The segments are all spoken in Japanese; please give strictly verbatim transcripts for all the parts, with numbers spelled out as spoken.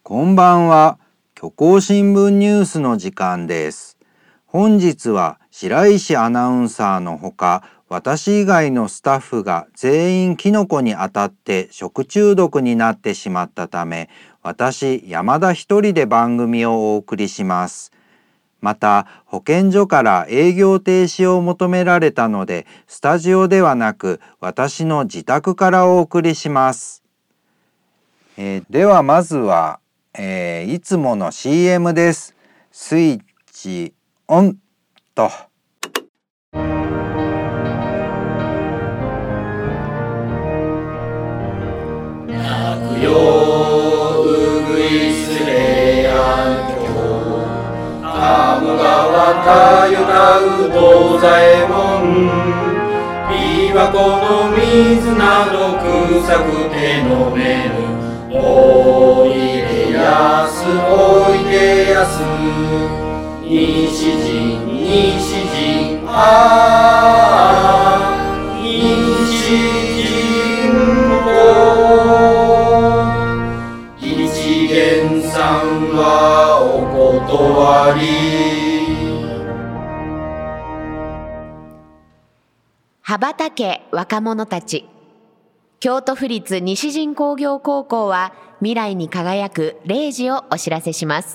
こんばんは。虚構新聞ニュースの時間です。本日は白石アナウンサーのほか、私以外のスタッフが全員キノコに当たって食中毒になってしまったため、私山田一人で番組をお送りします。また保健所から営業停止を求められたので、スタジオではなく私の自宅からお送りします。えー、ではまずは、えー、いつもの シーエム です。スイッチオンと。 泣くようぐいすれやんきょ鴨川たゆたう東左衛門琵琶湖の水など臭くて飲めぬおいでやすおいでやす西陣西陣ああ西陣と一元さんはお断り。 羽ばたけ若者たち。京都府立西陣工業高校は未来に輝くれいじをお知らせします。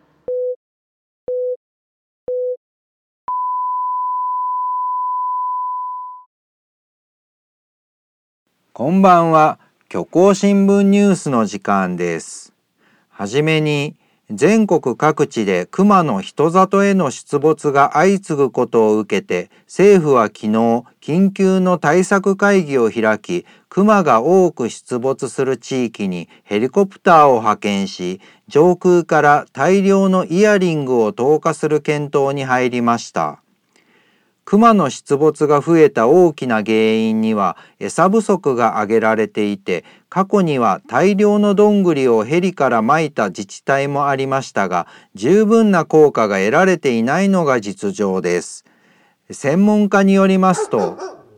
こんばんは。虚構新聞ニュースの時間です。はじめに、全国各地で熊の人里への出没が相次ぐことを受けて、政府は昨日緊急の対策会議を開き、熊が多く出没する地域にヘリコプターを派遣し、上空から大量のイヤリングを投下する検討に入りました。熊の出没が増えた大きな原因には餌不足が挙げられていて、過去には大量のどんぐりをヘリから撒いた自治体もありましたが、十分な効果が得られていないのが実情です。専門家によりますと、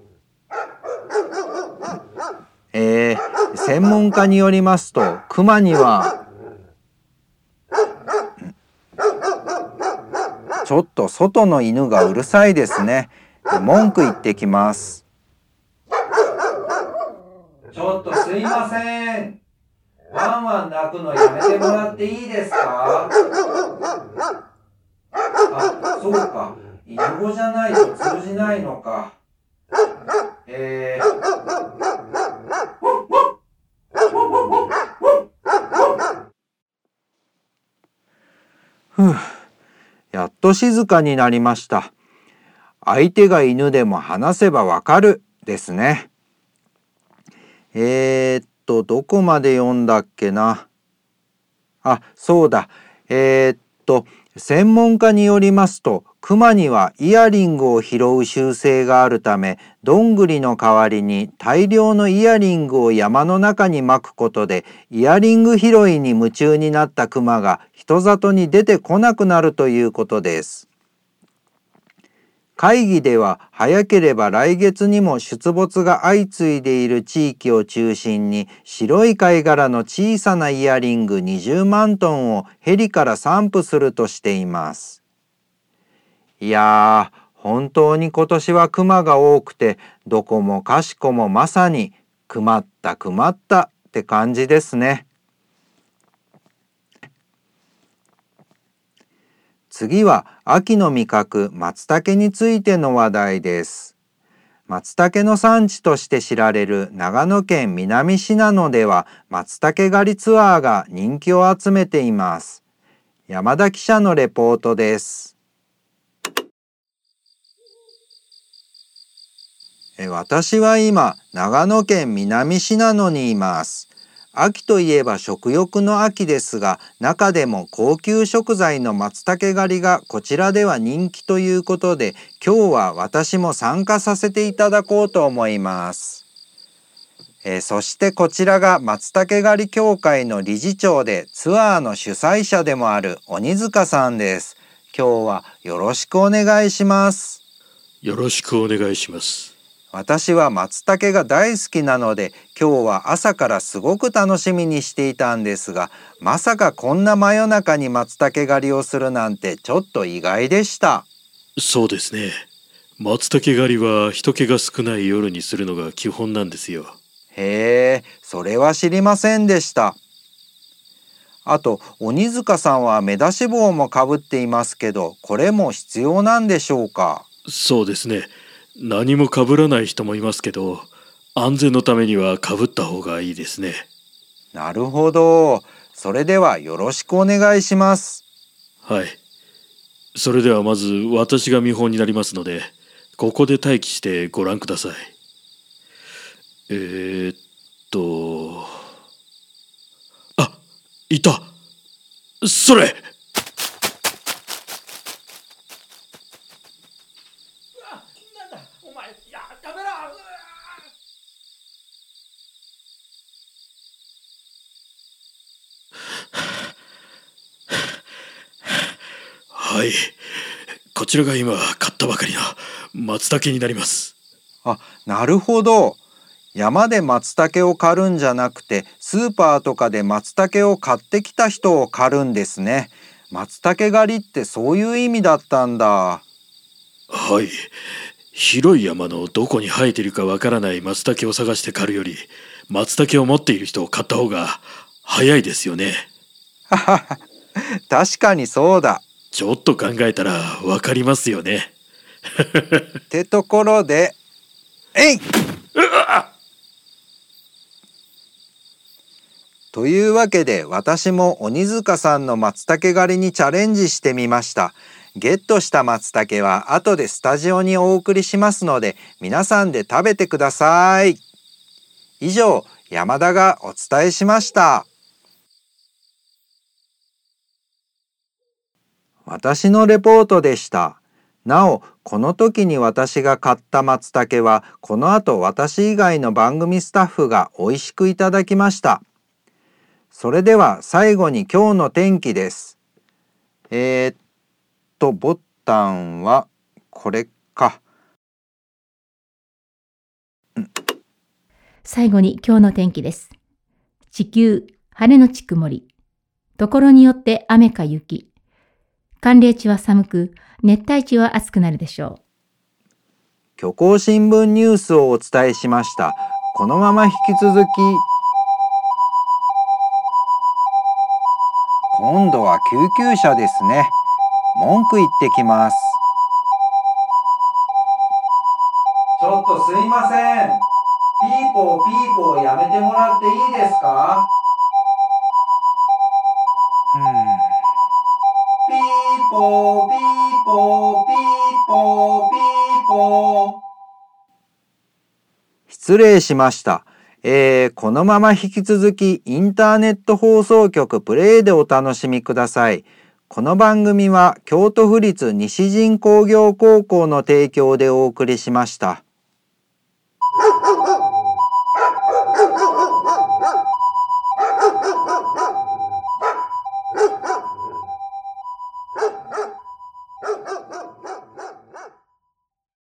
えー、専門家によりますと、熊にはちょっと外の犬がうるさいですね。文句言ってきます。 ちょっとすいません。ワンワン鳴くのやめてもらっていいですか？あ、そうか。犬語じゃないと通じないのか。えー、 ふう、やっと静かになりました。相手が犬でも話せばわかるですね。えー、っと、どこまで読んだっけな。あ、そうだ。えー、っと、専門家によりますと、熊にはイヤリングを拾う習性があるため、どんぐりの代わりに大量のイヤリングを山の中に撒くことで、イヤリング拾いに夢中になった熊が人里に出てこなくなるということです。会議では早ければ来月にも出没が相次いでいる地域を中心に白い貝殻の小さなイヤリングにじゅうまんトンをヘリから散布するとしています。いやー、本当に今年は熊が多くて、どこもかしこもまさに困った困ったって感じですね。次は秋の味覚松茸についての話題です。松茸の産地として知られる長野県南信濃では松茸狩りツアーが人気を集めています。山田記者のレポートです。え私は今長野県南信濃にいます。秋といえば食欲の秋ですが、中でも高級食材の松茸狩りがこちらでは人気ということで、今日は私も参加させていただこうと思います。えー、そしてこちらが松茸狩り協会の理事長でツアーの主催者でもある鬼塚さんです。今日はよろしくお願いします。 よろしくお願いします。 私は松茸が大好きなので、今日は朝からすごく楽しみにしていたんですが、まさかこんな真夜中に松茸狩りをするなんてちょっと意外でした。 そうですね。松茸狩りは人気が少ない夜にするのが基本なんですよ。 へえ、それは知りませんでした。あと、鬼塚さんは目出し帽もかぶっていますけど、これも必要なんでしょうか？ そうですね。何も被らない人もいますけど、安全のためには被った方がいいですね。 なるほど。それではよろしくお願いします。 はい。それではまず私が見本になりますので、ここで待機してご覧ください。えー、っとあ、いた。それ。はい、こちらが今買ったばかりの松茸になります。 あ、なるほど。山で松茸を狩るんじゃなくて、スーパーとかで松茸を買ってきた人を狩るんですね。松茸狩りってそういう意味だったんだ。 はい。広い山のどこに生えているかわからない松茸を探して狩るより、松茸を持っている人を買った方が早いですよね。 ははは、確かにそうだ。 ちょっと考えたらわかりますよね。 ってところで、えい！というわけで、私も鬼塚さんの松茸狩りにチャレンジしてみました。ゲットした松茸は後でスタジオにお送りしますので、皆さんで食べてください。以上、山田がお伝えしました。私のレポートでした。なお、この時に私が買った松茸は、この後私以外の番組スタッフが美味しくいただきました。それでは最後に今日の天気です。えー、っと、ボタンはこれか。 最後に今日の天気です。地球、晴れのち曇り。ところによって雨か雪。寒冷地は寒く、熱帯地は暑くなるでしょう。 虚構新聞ニュースをお伝えしました。このまま引き続き、今度は救急車ですね。文句言ってきます。ちょっとすいません。ピーポーピーポーやめてもらっていいですか？うーん。ピーポーピーポーピーポーピーポー。失礼しました。えー、このまま引き続きインターネット放送局プレイでお楽しみください。この番組は京都府立西陣工業高校の提供でお送りしました。